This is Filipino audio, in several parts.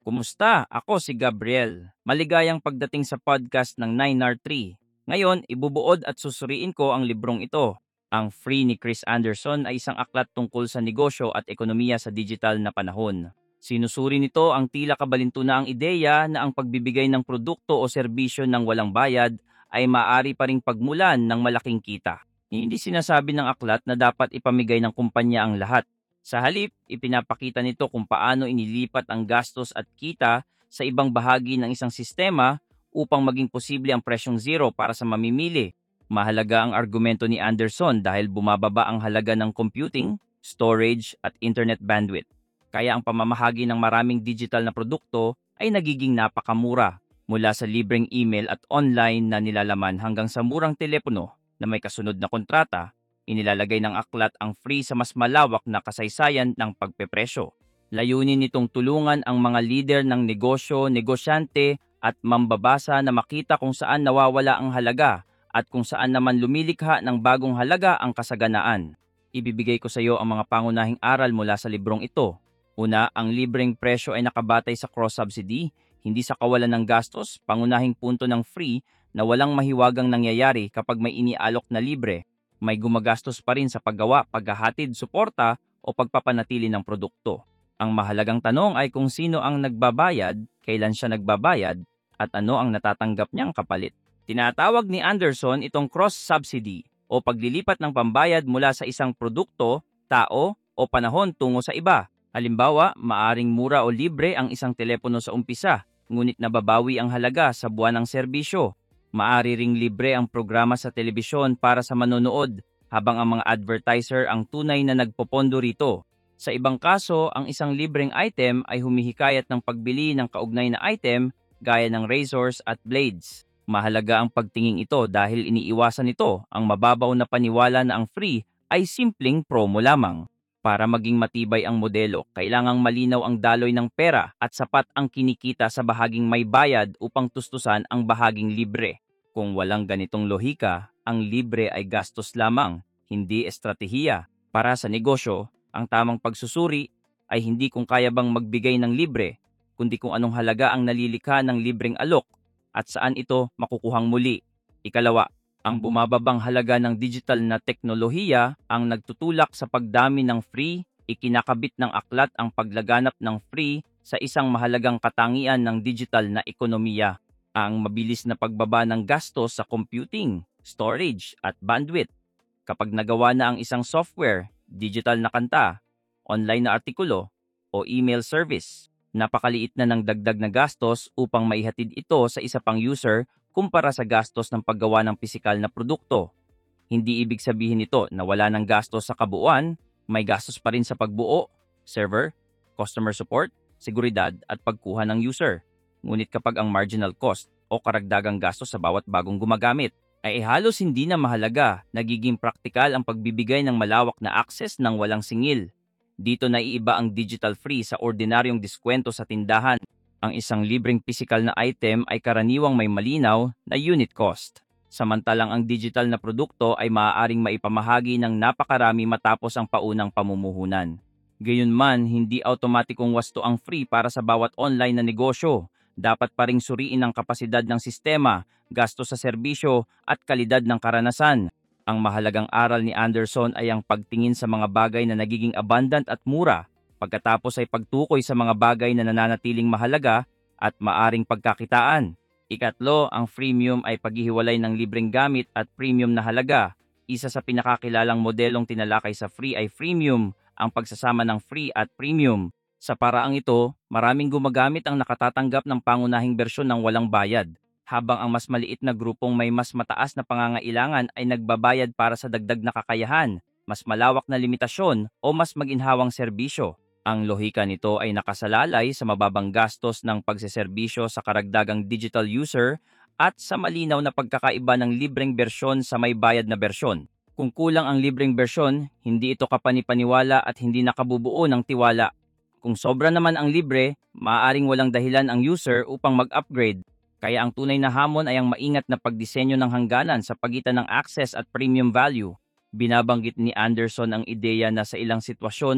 Kumusta? Ako si Gabriel. Maligayang pagdating sa podcast ng 9R3. Ngayon, ibubuod at susuriin ko ang librong ito. Ang Free ni Chris Anderson ay isang aklat tungkol sa negosyo at ekonomiya sa digital na panahon. Sinusuri nito ang tila kabalintunaang ideya na ang pagbibigay ng produkto o serbisyo ng walang bayad ay maaari pa ring pagmulan ng malaking kita. Hindi sinasabi ng aklat na dapat ipamigay ng kumpanya ang lahat. Sa halip, ipinapakita nito kung paano inilipat ang gastos at kita sa ibang bahagi ng isang sistema upang maging posible ang presyong zero para sa mamimili. Mahalaga ang argumento ni Anderson dahil bumababa ang halaga ng computing, storage at internet bandwidth. Kaya ang pamamahagi ng maraming digital na produkto ay nagiging napakamura, mula sa libreng email at online na nilalaman hanggang sa murang telepono na may kasunod na kontrata. Inilalagay ng aklat ang free sa mas malawak na kasaysayan ng pagpepresyo. Layunin nitong tulungan ang mga lider ng negosyo, negosyante at mambabasa na makita kung saan nawawala ang halaga at kung saan naman lumilikha ng bagong halaga ang kasaganaan. Ibibigay ko sa iyo ang mga pangunahing aral mula sa librong ito. Una, ang libreng presyo ay nakabatay sa cross-subsidy, hindi sa kawalan ng gastos. Pangunahing punto ng free na walang mahiwagang nangyayari kapag may inialok na libre. May gumagastos pa rin sa paggawa, paghahatid, suporta o pagpapanatili ng produkto. Ang mahalagang tanong ay kung sino ang nagbabayad, kailan siya nagbabayad, at ano ang natatanggap niyang kapalit. Tinatawag ni Anderson itong cross-subsidy o paglilipat ng pambayad mula sa isang produkto, tao o panahon tungo sa iba. Halimbawa, maaring mura o libre ang isang telepono sa umpisa, ngunit nababawi ang halaga sa buwan ng serbisyo. Maari ring libre ang programa sa telebisyon para sa manonood, habang ang mga advertiser ang tunay na nagpopondo rito. Sa ibang kaso, ang isang libreng item ay humihikayat ng pagbili ng kaugnay na item gaya ng razors at blades. Mahalaga ang pagtingin ito dahil iniiwasan nito ang mababaw na paniwala na ang free ay simpleng promo lamang. Para maging matibay ang modelo, kailangang malinaw ang daloy ng pera at sapat ang kinikita sa bahaging may bayad upang tustusan ang bahaging libre. Kung walang ganitong lohika, ang libre ay gastos lamang, hindi estratehiya. Para sa negosyo, ang tamang pagsusuri ay hindi kung kaya bang magbigay ng libre, kundi kung anong halaga ang nalilikha ng libreng alok at saan ito makukuhang muli. Ikalawa, ang bumababang halaga ng digital na teknolohiya ang nagtutulak sa pagdami ng free. Ikinakabit ng aklat ang paglaganap ng free sa isang mahalagang katangian ng digital na ekonomiya, ang mabilis na pagbaba ng gastos sa computing, storage at bandwidth. Kapag nagawa na ang isang software, digital na kanta, online na artikulo o email service, napakaliit na ng dagdag na gastos upang maihatid ito sa isa pang user kumpara sa gastos ng paggawa ng pisikal na produkto. Hindi ibig sabihin nito na wala ng gastos sa kabuuan, may gastos pa rin sa pagbuo, server, customer support, seguridad at pagkuha ng user. Ngunit kapag ang marginal cost o karagdagang gastos sa bawat bagong gumagamit ay halos hindi na mahalaga, nagiging praktikal ang pagbibigay ng malawak na access ng walang singil. Dito naiiba ang digital free sa ordinaryong diskwento sa tindahan. Ang isang libreng pisikal na item ay karaniwang may malinaw na unit cost. Samantalang ang digital na produkto ay maaaring maipamahagi ng napakarami matapos ang paunang pamumuhunan. Gayunman, hindi automatikong wasto ang free para sa bawat online na negosyo. Dapat pa ring suriin ang kapasidad ng sistema, gasto sa serbisyo at kalidad ng karanasan. Ang mahalagang aral ni Anderson ay ang pagtingin sa mga bagay na nagiging abundant at mura, pagkatapos ay pagtukoy sa mga bagay na nananatiling mahalaga at maaring pagkakitaan. Ikatlo, ang freemium ay paghihiwalay ng libreng gamit at premium na halaga. Isa sa pinakakilalang modelong tinalakay sa free ay freemium, ang pagsasama ng free at premium. Sa paraang ito, maraming gumagamit ang nakatatanggap ng pangunahing bersyon ng walang bayad, habang ang mas maliit na grupong may mas mataas na pangangailangan ay nagbabayad para sa dagdag na kakayahan, mas malawak na limitasyon o mas maginhawang serbisyo. Ang lohika nito ay nakasalalay sa mababang gastos ng pagseserbisyo sa karagdagang digital user at sa malinaw na pagkakaiba ng libreng bersyon sa may bayad na bersyon. Kung kulang ang libreng bersyon, hindi ito kapanipaniwala at hindi nakabubuo ng tiwala. Kung sobra naman ang libre, maaaring walang dahilan ang user upang mag-upgrade. Kaya ang tunay na hamon ay ang maingat na pagdisenyo ng hangganan sa pagitan ng access at premium value. Binabanggit ni Anderson ang ideya na sa ilang sitwasyon,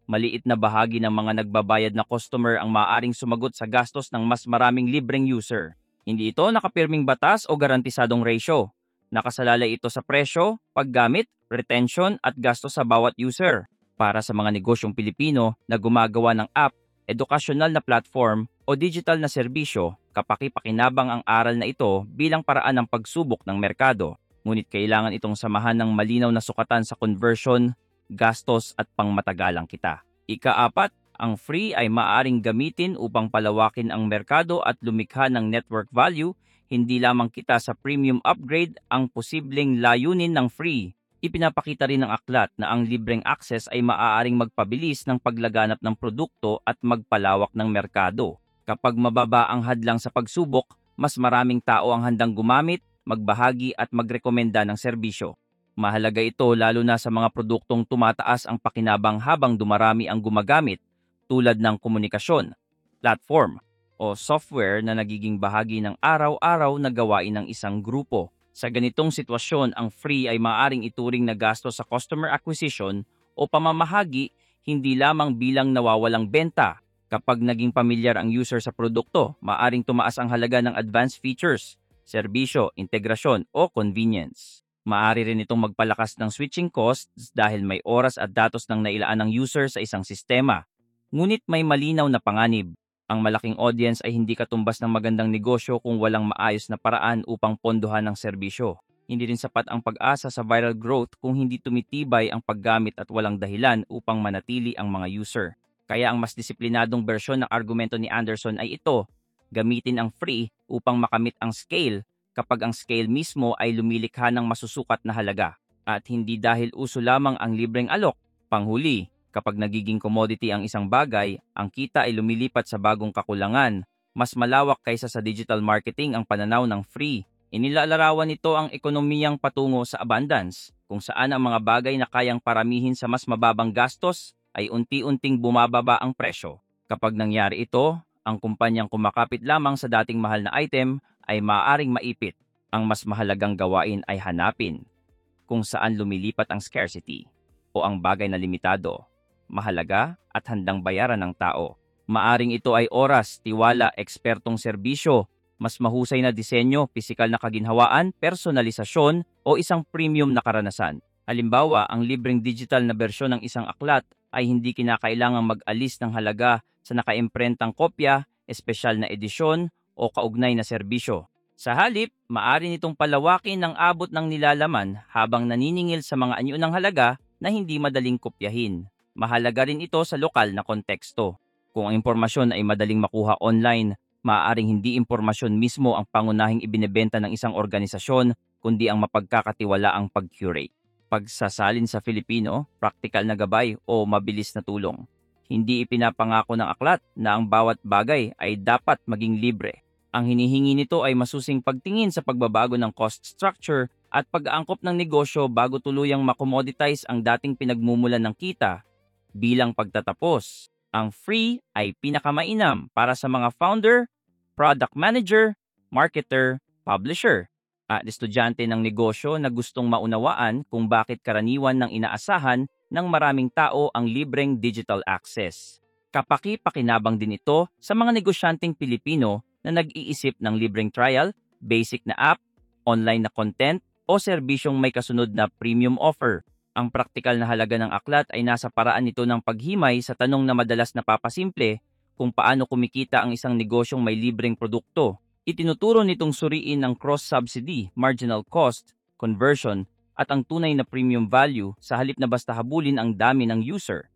Maliit na bahagi ng mga nagbabayad na customer ang maaaring sumagot sa gastos ng mas maraming libreng user. Hindi ito nakapirming batas o garantisadong ratio. Nakasalalay ito sa presyo, paggamit, retention at gastos sa bawat user. Para sa mga negosyong Pilipino na gumagawa ng app, edukasyonal na platform o digital na serbisyo, kapaki-pakinabang ang aral na ito bilang paraan ng pagsubok ng merkado. Ngunit kailangan itong samahan ng malinaw na sukatan sa conversion, gastos at pangmatagalang kita. Ikaapat, ang free ay maaaring gamitin upang palawakin ang merkado at lumikha ng network value. Hindi lamang kita sa premium upgrade ang posibleng layunin ng free. Ipinapakita rin ng aklat na ang libreng access ay maaaring magpabilis ng paglaganap ng produkto at magpalawak ng merkado. Kapag mababa ang hadlang sa pagsubok, mas maraming tao ang handang gumamit, magbahagi at magrekomenda ng serbisyo. Mahalaga ito lalo na sa mga produktong tumataas ang pakinabang habang dumarami ang gumagamit, tulad ng komunikasyon, platform, o software na nagiging bahagi ng araw-araw na gawain ng isang grupo. Sa ganitong sitwasyon, ang free ay maaaring ituring na gasto sa customer acquisition o pamamahagi, hindi lamang bilang nawawalang benta. Kapag naging pamilyar ang user sa produkto, maaaring tumaas ang halaga ng advanced features, serbisyo, integrasyon o convenience. Maaari rin itong magpalakas ng switching costs dahil may oras at datos ng nailaan ng user sa isang sistema. Ngunit may malinaw na panganib. Ang malaking audience ay hindi katumbas ng magandang negosyo kung walang maayos na paraan upang pondohan ng serbisyo. Hindi rin sapat ang pag-asa sa viral growth kung hindi tumitibay ang paggamit at walang dahilan upang manatili ang mga user. Kaya ang mas disiplinadong bersyon ng argumento ni Anderson ay ito: gamitin ang free upang makamit ang scale kapag ang scale mismo ay lumilikha ng masusukat na halaga. At hindi dahil uso lamang ang libreng alok. Panghuli, kapag nagiging commodity ang isang bagay, ang kita ay lumilipat sa bagong kakulangan. Mas malawak kaysa sa digital marketing ang pananaw ng free. Inilalarawan nito ang ekonomiyang patungo sa abundance, kung saan ang mga bagay na kayang paramihin sa mas mababang gastos ay unti-unting bumababa ang presyo. Kapag nangyari ito, ang kumpanyang kumakapit lamang sa dating mahal na item ay maaaring maipit. Ang mas mahalagang gawain ay hanapin kung saan lumilipat ang scarcity o ang bagay na limitado, mahalaga at handang bayaran ng tao. Maaring ito ay oras, tiwala, ekspertong serbisyo, mas mahusay na disenyo, pisikal na kaginhawaan, personalisasyon o isang premium na karanasan. Halimbawa, ang libreng digital na bersyon ng isang aklat ay hindi kinakailangang mag-alis ng halaga sa nakaimprentang kopya, espesyal na edisyon o kaugnay na serbisyo. Sa halip, maaari nitong palawakin ang abot ng nilalaman habang naniningil sa mga anyo ng halaga na hindi madaling kopyahin. Mahalaga rin ito sa lokal na konteksto. Kung ang impormasyon ay madaling makuha online, maaaring hindi impormasyon mismo ang pangunahing ibinebenta ng isang organisasyon, kundi ang mapagkakatiwalaang pag-curate. Pagsasalin sa Filipino, praktikal na gabay o mabilis na tulong. Hindi ipinapangako ng aklat na ang bawat bagay ay dapat maging libre. Ang hinihingi nito ay masusing pagtingin sa pagbabago ng cost structure at pag-aangkop ng negosyo bago tuluyang makomoditize ang dating pinagmumulan ng kita. Bilang pagtatapos, ang free ay pinakamainam para sa mga founder, product manager, marketer, publisher, at estudyante ng negosyo na gustong maunawaan kung bakit karaniwan ng inaasahan ng maraming tao ang libreng digital access. Kapaki-pakinabang din ito sa mga negosyanteng Pilipino na nag-iisip ng libreng trial, basic na app, online na content, o serbisyong may kasunod na premium offer. Ang praktikal na halaga ng aklat ay nasa paraan nito ng paghimay sa tanong na madalas napapasimple kung paano kumikita ang isang negosyong may libreng produkto. Itinuturo nitong suriin ang cross-subsidy, marginal cost, conversion, at ang tunay na premium value sa halip na basta habulin ang dami ng user.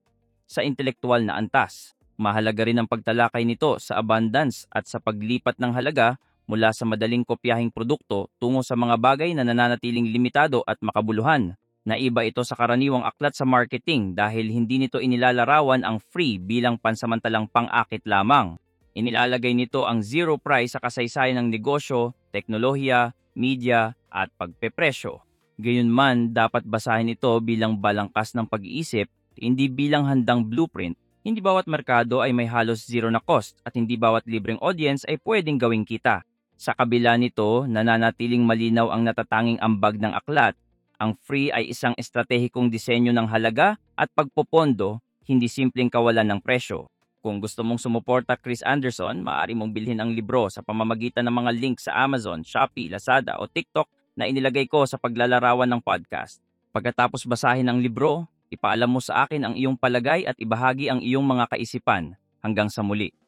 Sa intelektual na antas, mahalaga rin ang pagtalakay nito sa abundance at sa paglipat ng halaga mula sa madaling kopyahing produkto tungo sa mga bagay na nananatiling limitado at makabuluhan. Naiba ito sa karaniwang aklat sa marketing dahil hindi nito inilalarawan ang free bilang pansamantalang pang-akit lamang. Inilalagay nito ang zero price sa kasaysayan ng negosyo, teknolohiya, media at pagpepresyo. Gayunman, dapat basahin ito bilang balangkas ng pag-iisip, hindi bilang handang blueprint. Hindi bawat merkado ay may halos zero na cost at hindi bawat libreng audience ay pwedeng gawing kita. Sa kabila nito, nananatiling malinaw ang natatanging ambag ng aklat. Ang free ay isang estratehikong disenyo ng halaga at pagpopondo, hindi simpleng kawalan ng presyo. Kung gusto mong sumuporta Chris Anderson, maaari mong bilhin ang libro sa pamamagitan ng mga link sa Amazon, Shopee, Lazada o TikTok na inilagay ko sa paglalarawan ng podcast. Pagkatapos basahin ang libro, ipaalam mo sa akin ang iyong palagay at ibahagi ang iyong mga kaisipan. Hanggang sa muli.